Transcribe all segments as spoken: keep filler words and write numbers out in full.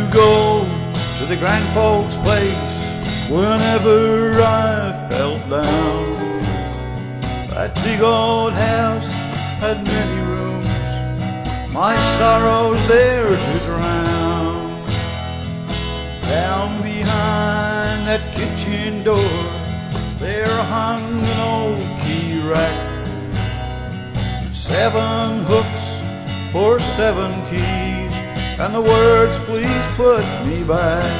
to go to the grand folks' place whenever I felt down. That big old house had many rooms, my sorrows there to drown. Down behind that kitchen door there hung an old key rack, seven hooks for seven keys, and the words, please put me back.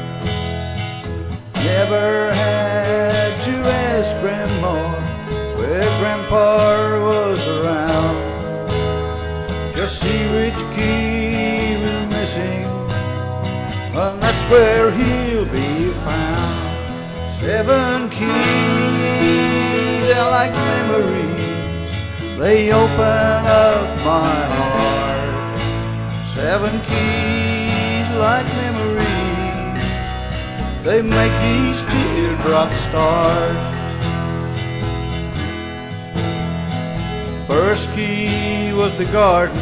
Never had to ask Grandma where Grandpa was around, just see which key was missing, and that's where he'll be found. Seven keys, they're like memories, they open up my heart. Seven keys like memories, they make these teardrops start. First key was the garden.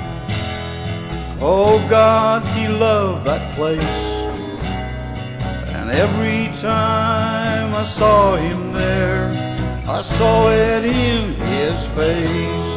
Oh God, he loved that place, and every time I saw him there, I saw it in his face.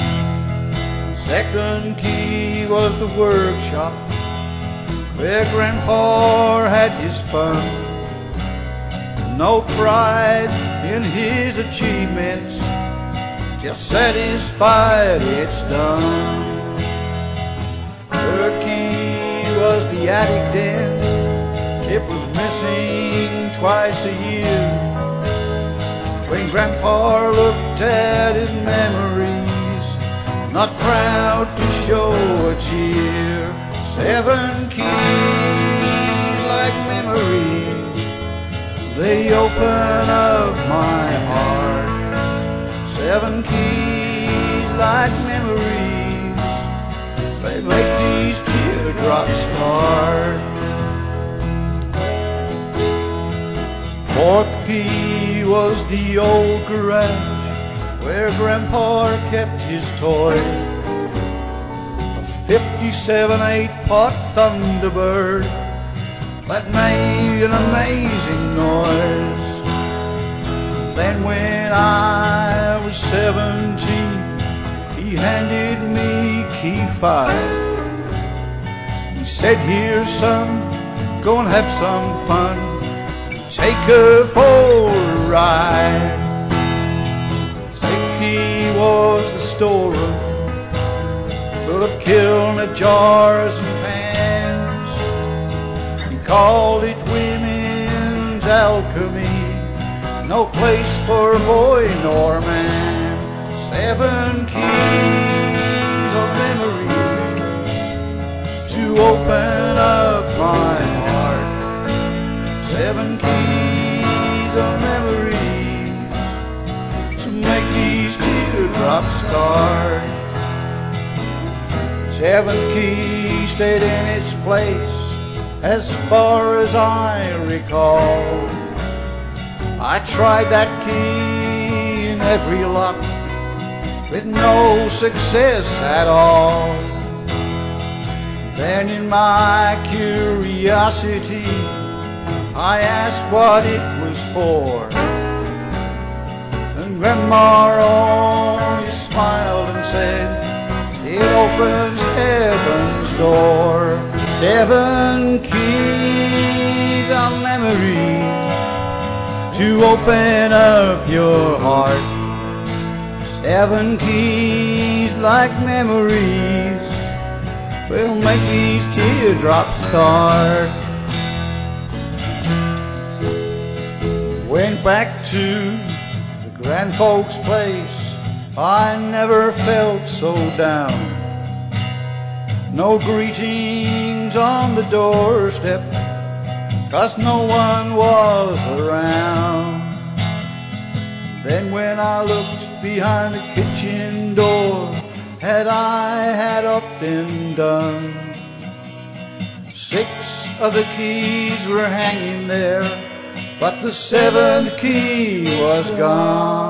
Second key was the workshop, where Grandpa had his fun. No pride in his achievements, just satisfied it's done. Third key was the attic den. It was missing twice a year. When Grandpa looked at his memories, not proud to show a cheer. Seven keys like memories, they open up my heart. Seven keys like memories, they make these teardrops start. Fourth key was the old garage, where Grandpa kept his toys. A fifty-seven eight-pot Thunderbird that made an amazing noise. Then when I was seventeen, he handed me key five. He said, here son, go and have some fun, take her for a ride. Sixth key was the storeroom, full of kiln jars and pans. He called it women's alchemy, no place for boy nor man. Seven keys of memories to open up my heart. Seven keys of memories to make these teardrops start. Seven keys stayed in its place as far as I recall. I tried that key in every lock with no success at all. Then in my curiosity, I asked what it was for, and Grandma only smiled and said, it opens heaven's door. Seven keys of memories to open up your heart. Seven keys like memories will make these teardrops start. Went back to the grand folks' place, I never felt so down. No greetings on the doorstep, 'cause no one was around. Then when I looked behind the kitchen door, had I had up and done. Six of the keys were hanging there, but the seventh key was gone.